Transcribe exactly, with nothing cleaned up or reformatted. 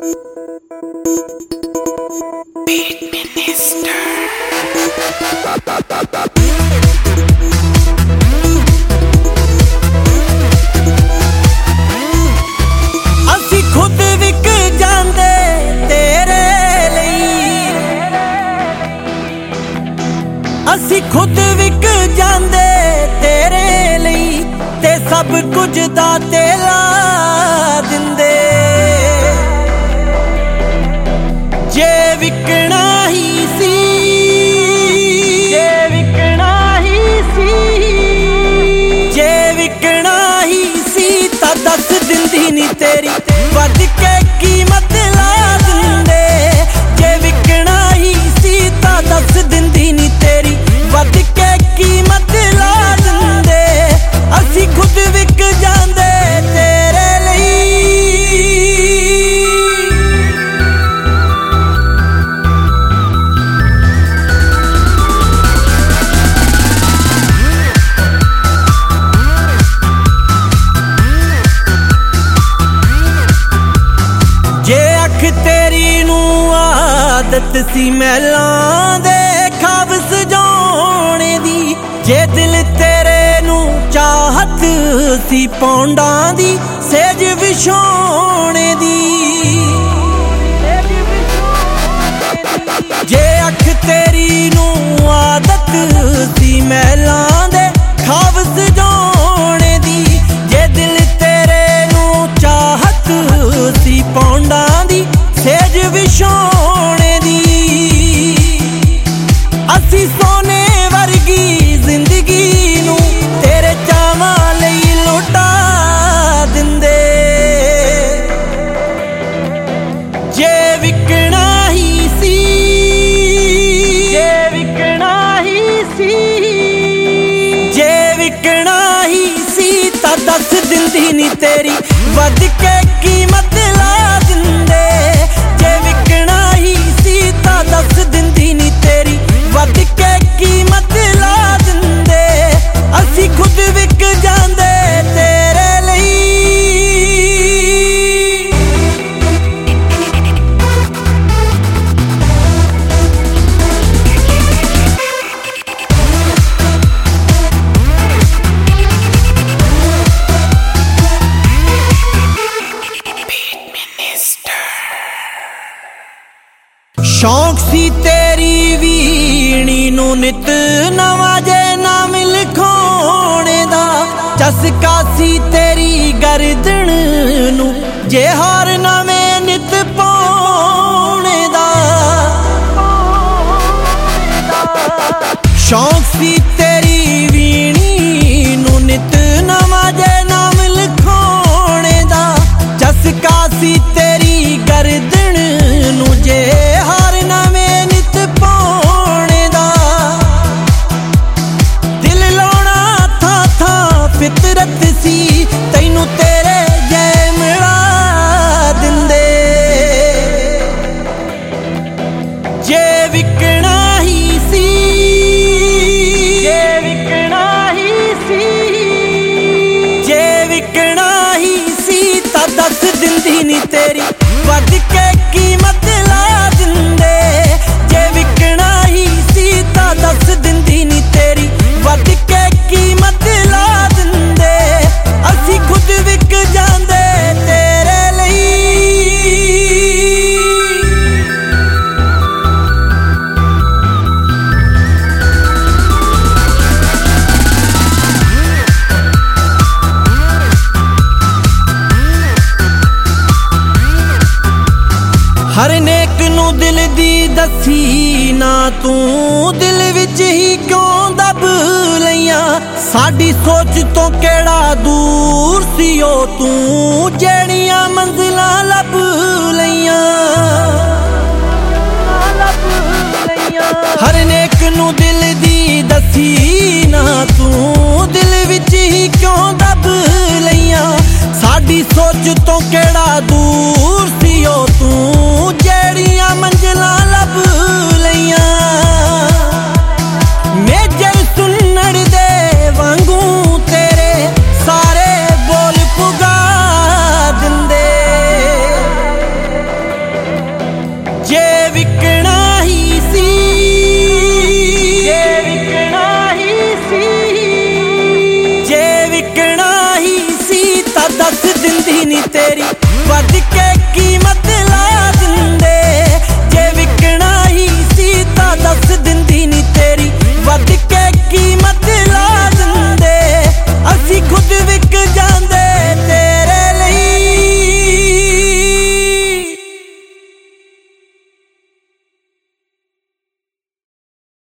ਅਸੀਂ ਖੁਦ ਵਿਕ ਜਾਂਦੇ ਤੇਰੇ ਲਈ, ਅਸੀਂ ਖੁਦ ਵਿਕ ਜਾਂਦੇ ਤੇਰੇ ਲਈ, ਤੇ ਸਭ ਕੁਝ ਦਾ ਤੇਲਾ ਦਿੰਦੇ। ਜੇ ਵਿਕਣਾ ਹੀ ਸੀ, ਜੇ ਵਿਕਣਾ ਹੀ ਸੀ, ਜੇ ਵਿਕਣਾ ਹੀ ਸੀ ਤਾਂ ਦੱਸ ਦਿੰਦੀ ਨੀ ਤੇਰੀ ਵੱਧ ਕੇ ਕੀਮਤ ਲਾ ਦਿੰਦੇ। ਜੇ ਵਿਕਣਾ ਹੀ ਸੀ ਤਾਂ ਦੱਸ ਦਿੰਦੀ ਨੀ ਤੇਰੀ ਵੱਧ ਕੇ ਕੀਮਤ ਲਾ ਦਿੰਦੇ। ਅਸੀਂ ਖੁਦ ਵਿਕ ਜਾਂਦੇ ਤੇਰੇ ਲਈ। ਜੇ ਅੱਖ ਤੇਰੀ ਨੂੰ ਆਦਤ ਸੀ ਮਹਿਲਾਂ ਦੇ ਖਾਬ ਸਜਾਉਣੇ ਦੀ, ਜੇ ਦਿਲ ਤੇਰੇ ਨੂੰ ਚਾਹਤ ਸੀ ਪੌਂਡਾਂ ਦੀ ਸੇਜ ਵਿਛਾਉਣੇ ਦੀ। ਜੇ ਅੱਖ ਤੇਰੀ ਨੂੰ ਆਦਤ ਸੀ ਮਹਿਲਾਂ ਦੇ ਖਾਬ ਸਜਾਉਣੇ ਦੀ, ਜੇ ਦਿਲ ਤੇਰੇ ਨੂੰ ਚਾਹਤ ਸੀ ਪੌਂਡਾਂ ਦੀ ਸੇਜ ਵਿਛਾਉਣੇ ਦੀ। ਅਸੀਂ ਸੋਨੇ ਵਰਗੀ ਜ਼ਿੰਦਗੀ ਨੂੰ ਤੇਰੇ ਚਾਵਾਂ ਲਈ ਲੁਟਾ ਦਿੰਦੇ। ਜੇ ਵਿਕਣਾ ਹੀ ਸੀ, ਜੇ ਵਿਕਣਾ ਹੀ ਸੀ, ਜੇ ਵਿਕਣਾ ਹੀ ਸੀ ਤਾਂ ਦੱਸ ਦਿੰਦੀ ਨੀ ਤੇਰੀ ਵੱਧ ਕੇ ਕੀਮਤ ਲਾ ਦਿੰਦੇ। ਜੇ ਵਿਕਣਾ ਹੀ ਸੀ ਤਾਂ ਦੱਸ ਦਿੰਦੀ ਨੀ ਤੇਰੀ ਵੱਧ ਕੇ ਕੀਮਤ ਲਾ ਦਿੰਦੇ। ਅਸੀਂ ਖੁਦ ਵਿਕ ਜਾਂਦੇ ਤੇਰੇ ਲਈ। ਸ਼ੌਂਕ ਸੀ ਤੇਰੀ ਵੀਣੀ ਨੂੰ ਨਿਤ ਨਵਾਂ ਜੇ ਨਾਮ ਲਿਖਾਉਣੇ ਦਾ, ਚਸਕਾ ਸੀ ਤੇਰੀ ਗਰਦਨ ਨੂੰ ਜੇ ਹਾਰ ਨਵੇਂ ਨਿਤ ਪਾਉਣੇ ਦਾ। ਸ਼ੌਂਕ ਸੀ ਤੇਰੀ ਵੀਣੀ ਨੂੰ ਨਿਤ ਨਵਾਂ ਜੇ ਨਾਮ ਲਿਖਾਉਣੇ ਦਾ, ਚਸਕਾ ਸੀ ਤੇਰੀ ਗਰਦਨ ਨੂੰ ਜੇ ਹਾਰ ਨਵੇਂ ਨਿਤ ਪਾਉਣੇ ਦਾ। ਦਿਲ ਲਾਉਣਾ ਥਾਂ ਥਾਂ ਫਿਤਰਤ ਸੀ ਤੈਨੂੰ ਤੇਰੇ ਜੈ ਮਿਲਾ ਦਿੰਦੇ। ਜੇ ਵਿਕਣਾ ਹੀ ਸੀ, ਜੇ ਵਿਕਣਾ ਹੀ ਸੀ, ਜੇ ਵਿਕਣਾ ਹੀ ਸੀ ਤਾਂ ਦੱਸ ਦਿੰਦੀ ਨੀ ਤੇਰੀ ਵੱਧ ਕੇ ਕੀਮਤ ਲਾ ਦਿੰਦੇ। ਜੇ ਵਿਕਣਾ ਹੀ ਸੀ ਤਾਂ ਦੱਸ ਦਿੰਦੀ ਨੀ ਤੇਰੀ ਵੱਧ ਕੇ ਕੀਮਤ ਲਾ ਦਿੰਦੇ। ਅਸੀਂ ਖੁਦ ਵਿਕ ਜਾਂਦੇ ਤੇਰੇ ਲਈ। ਹਰ ਨੇਕ ਨੂੰ ਦਿਲ ਦੀ ਦੱਸੀ ਨਾ ਤੂੰ ਦਿਲ ਵਿੱਚ ਹੀ ਕਿਉਂ ਦਬ ਲਈਆਂ। ਸਾਡੀ ਸੋਚ ਤੋਂ ਕਿਹੜਾ ਦੂਰ ਸੀ ਉਹ ਤੂੰ ਜਿਹੜੀਆਂ ਮੰਜ਼ਿਲਾਂ ਲੱਭ ਲਈਆਂ। ਹਰ ਨੇਕ ਨੂੰ ਦਿਲ ਦੀ ਦੱਸੀ ਨਾ ਤੂੰ ਦਿਲ ਵਿੱਚ ਹੀ ਕਿਉਂ ਦਬ ਲਈਆਂ। ਸਾਡੀ ਸੋਚ ਤੋਂ ਕਿਹੜਾ ਦੂਰ